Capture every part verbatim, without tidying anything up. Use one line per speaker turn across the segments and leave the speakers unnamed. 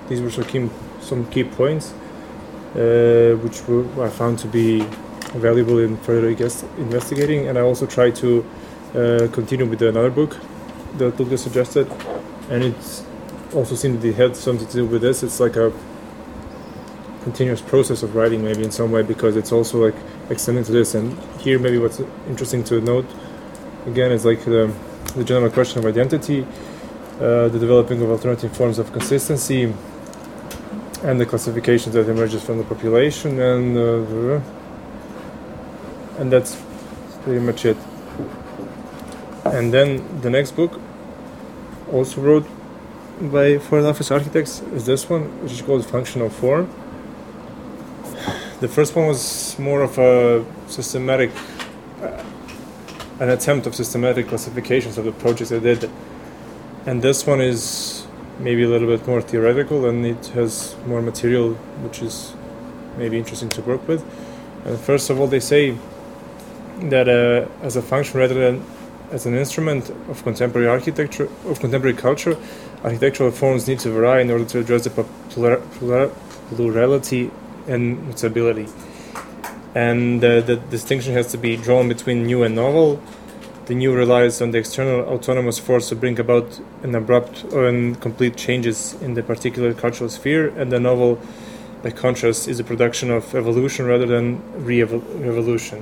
these were some key, some key points uh, which were, I found to be valuable in further investigating, and I also tried to uh, continue with another book that Lucas suggested, and it also seemed it had something to do with this. It's like a continuous process of writing, maybe in some way, because it's also like extending to this. And here, maybe what's interesting to note again is like the, the general question of identity, uh, the developing of alternative forms of consistency, and the classifications that emerges from the population, and uh, and that's pretty much it. And then the next book, also wrote by Foreign Office Architects, is this one, which is called Functional Form. The first one was more of a systematic, uh, an attempt of systematic classifications of the projects I did. And this one is maybe a little bit more theoretical, and it has more material, which is maybe interesting to work with. And first of all, they say that uh, as a function rather than as an instrument of contemporary architecture, of contemporary culture, architectural forms need to vary in order to address the plural, plural, plurality and mutability. And uh, the distinction has to be drawn between new and novel. The new relies on the external autonomous force to bring about an abrupt or complete changes in the particular cultural sphere, and the novel, by contrast, is a production of evolution rather than re-evolution.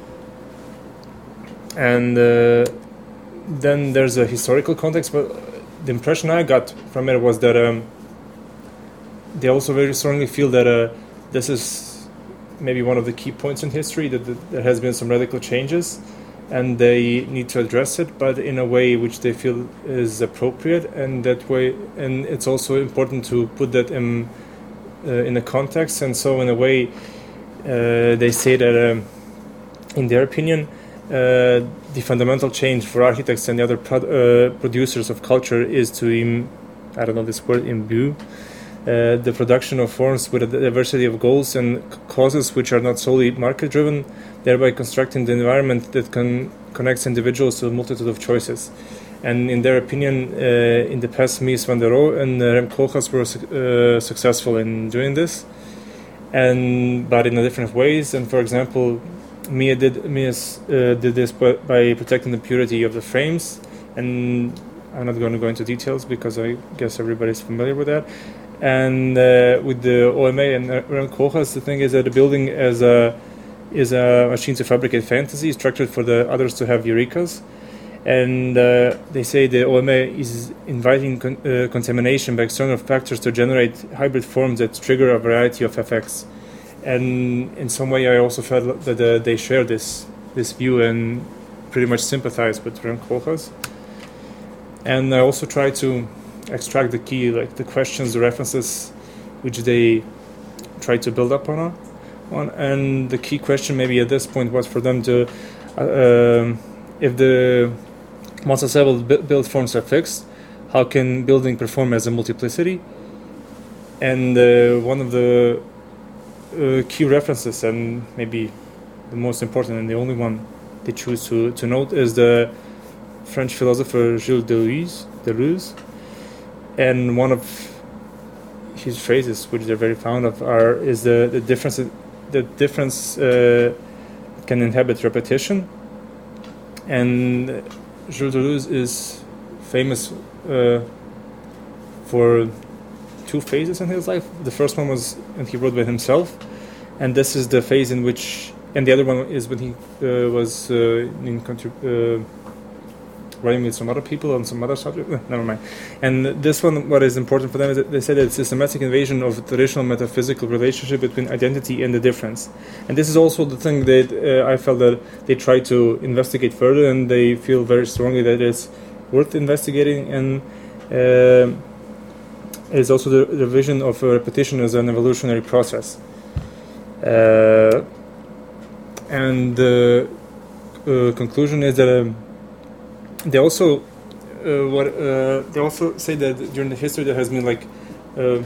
And uh, then there's a historical context, but the impression I got from it was that um, they also very strongly feel that uh, this is maybe one of the key points in history, that, that there has been some radical changes, and they need to address it, but in a way which they feel is appropriate, and that way, and it's also important to put that in uh, in a context. And so, in a way, uh, they say that, um, in their opinion, uh, the fundamental change for architects and the other pro- uh, producers of culture is to, im- I don't know this word, imbue uh, the production of forms with a diversity of goals and c- causes which are not solely market-driven, thereby constructing the environment that can connects individuals to a multitude of choices. And in their opinion, uh, in the past, Mies van der Rohe and uh, Rem Koolhaas were uh, successful in doing this, and but in a different ways. And for example, Mies did Mies uh, did this by, by protecting the purity of the frames, and I'm not going to go into details because I guess everybody's familiar with that. And uh, with the O M A and Rem Koolhaas, the thing is that the building as a is a machine to fabricate fantasy, structured for the others to have eurekas. And uh, they say the O M A is inviting con- uh, contamination by external factors to generate hybrid forms that trigger a variety of effects. And in some way, I also felt that uh, they share this this view and pretty much sympathize with Rem Koolhaas. And I also try to extract the key, like the questions, the references, which they try to build up on. on. And the key question maybe at this point was for them to, uh, um, if the once assembled build forms are fixed, how can building perform as a multiplicity? And uh, one of the uh, key references, and maybe the most important and the only one they choose to, to note, is the French philosopher Gilles Deleuze, Deleuze. And one of his phrases, which they're very fond of, are is the, the difference the difference uh, can inhabit repetition. And Gilles Deleuze is famous uh, for two phases in his life. The first one was when he wrote by himself, and this is the phase in which, and the other one is when he uh, was uh, in contrib- uh, writing with some other people on some other subject. Uh, never mind. And this one, what is important for them is that they say that it's a systematic invasion of the traditional metaphysical relationship between identity and the difference. And this is also the thing that uh, I felt that they try to investigate further, and they feel very strongly that it's worth investigating. And uh, it's also the, the vision of uh, repetition as an evolutionary process. Uh, and the uh, conclusion is that um, they also uh, what uh, they also say that during the history there has been like uh,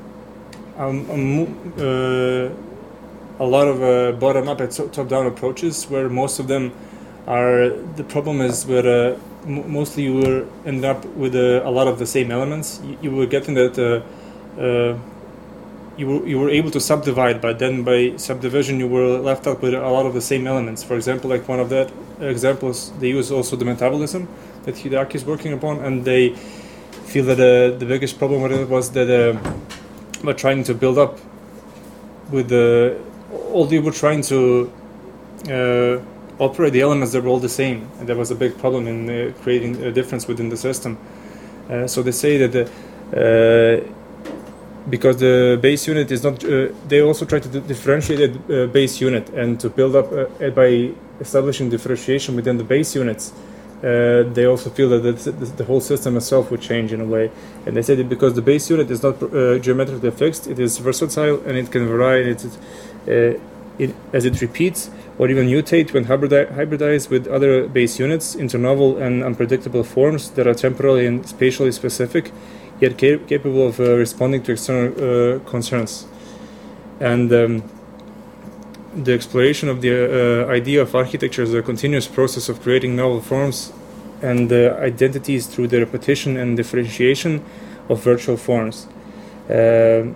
um, uh, a lot of uh, bottom-up and top-down approaches, where most of them are the problem is where uh, m- mostly you will end up with uh, a lot of the same elements. You, you were getting that uh, uh, you were you were able to subdivide, but then by subdivision you were left out with a lot of the same elements. For example, like one of the examples they use also the metabolism that Hideaki is working upon, and they feel that uh, the biggest problem with it was that uh, by trying to build up with the all they were trying to uh, operate the elements that were all the same, and there was a big problem in uh, creating a difference within the system. Uh, so they say that the, uh, because the base unit is not, uh, they also try to differentiate the uh, base unit and to build up uh, by establishing differentiation within the base units. Uh, they also feel that the, the whole system itself would change in a way, and they say that because the base unit is not uh, geometrically fixed, it is versatile and it can vary it, uh, it, as it repeats or even mutate when hybridi- hybridized with other base units into novel and unpredictable forms that are temporally and spatially specific, yet ca- capable of uh, responding to external uh, concerns. And um, the exploration of the uh, idea of architecture as a continuous process of creating novel forms and uh, identities through the repetition and differentiation of virtual forms. Uh,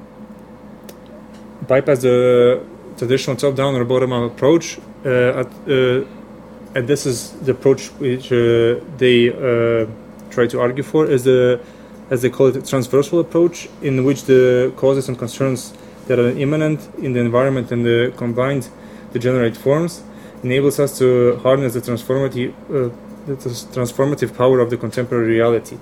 bypass the traditional top-down or bottom-up approach, uh, at, uh, and this is the approach which uh, they uh, try to argue for, is the, as they call it, transversal approach, in which the causes and concerns that are immanent in the environment and the combined to generate forms enables us to harness the transformative, uh, the transformative power of the contemporary reality.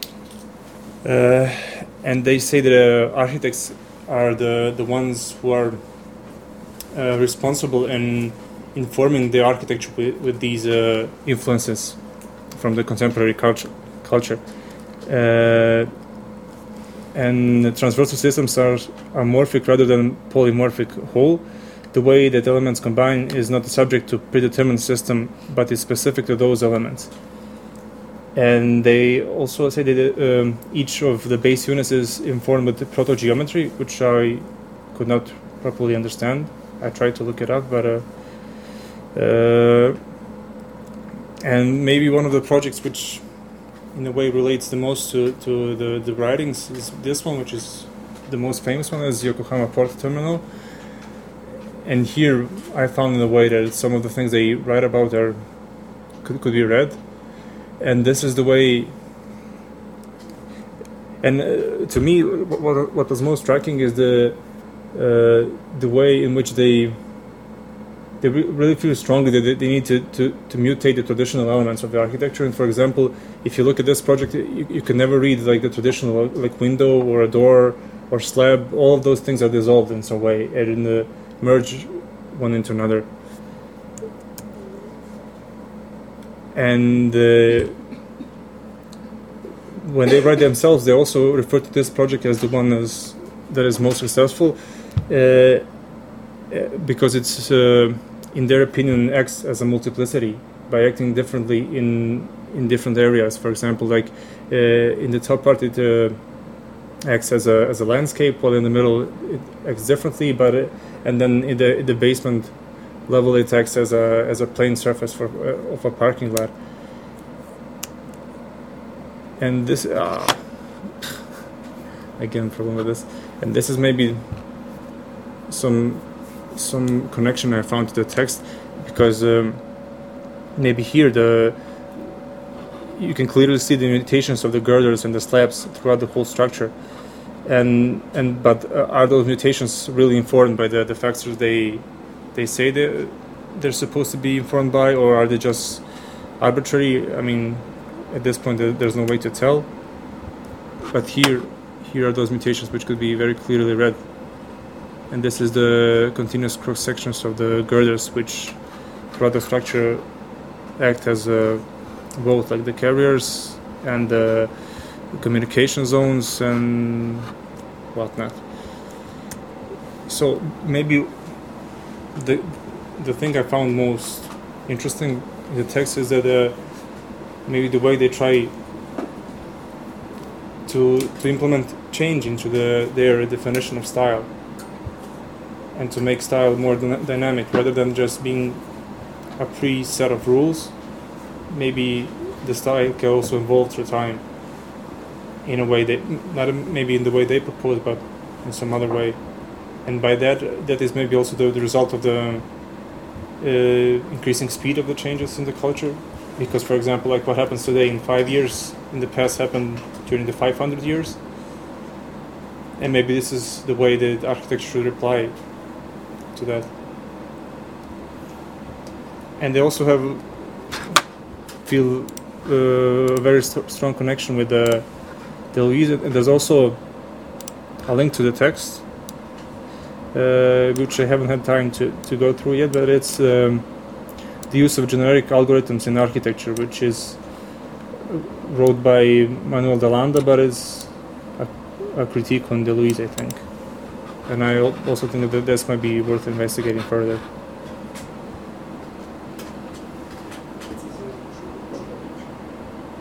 Uh, and they say that uh, architects are the, the ones who are uh, responsible in informing the architecture with, with these uh, influences from the contemporary culture. culture. Uh, and transversal systems are amorphic rather than polymorphic whole. The way that elements combine is not subject to predetermined system, but is specific to those elements. And they also say that um, each of the base units is informed with the protogeometry, which I could not properly understand. I tried to look it up, but uh, uh, and maybe one of the projects which in a way relates the most to, to the, the writings is this one, which is the most famous one, is Yokohama Port Terminal. And here I found in a way that some of the things they write about are could, could be read. And this is the way, and uh, to me what, what was most striking is the uh, the way in which they they re- really feel strongly that they, they need to, to, to mutate the traditional elements of the architecture. And for example, if you look at this project, you, you can never read like the traditional like window or a door or slab. All of those things are dissolved in some way and in the merge one into another. And uh, when they write themselves, they also refer to this project as the one as, that is most successful uh, because it's, uh, in their opinion, acts as a multiplicity by acting differently in in different areas. For example, like uh, in the top part, it uh, acts as a as a landscape, while in the middle it acts differently, but uh, and then in the in the basement level it acts as a as a plain surface for uh, of a parking lot. And this uh, again problem with this, and this is maybe some some connection I found to the text, because um, maybe here the you can clearly see the mutations of the girders and the slabs throughout the whole structure. And and but uh, are those mutations really informed by the, the factors they they say they they're supposed to be informed by, or are they just arbitrary? I mean, at this point there's no way to tell. But here here are those mutations which could be very clearly read. And this is the continuous cross sections of the girders, which throughout the structure act as uh, both like the carriers and the communication zones and whatnot. So maybe the the thing I found most interesting in the text is that uh, maybe the way they try to to implement change into the their definition of style, and to make style more dyna- dynamic rather than just being a pre-set of rules. Maybe the style can also evolve through time. in a way they not maybe in the way they propose, but in some other way. And by that, that is maybe also the, the result of the uh, increasing speed of the changes in the culture. Because, for example, like what happens today in five years, in the past happened during the five hundred years. And maybe this is the way that architecture should reply to that. And they also have feel a uh, very st- strong connection with the the Louise. And there's also a link to the text, uh, which I haven't had time to, to go through yet, but it's um, the use of generic algorithms in architecture, which is wrote by Manuel de Landa, but it's a, a critique on Deleuze, I think. And I also think that this might be worth investigating further.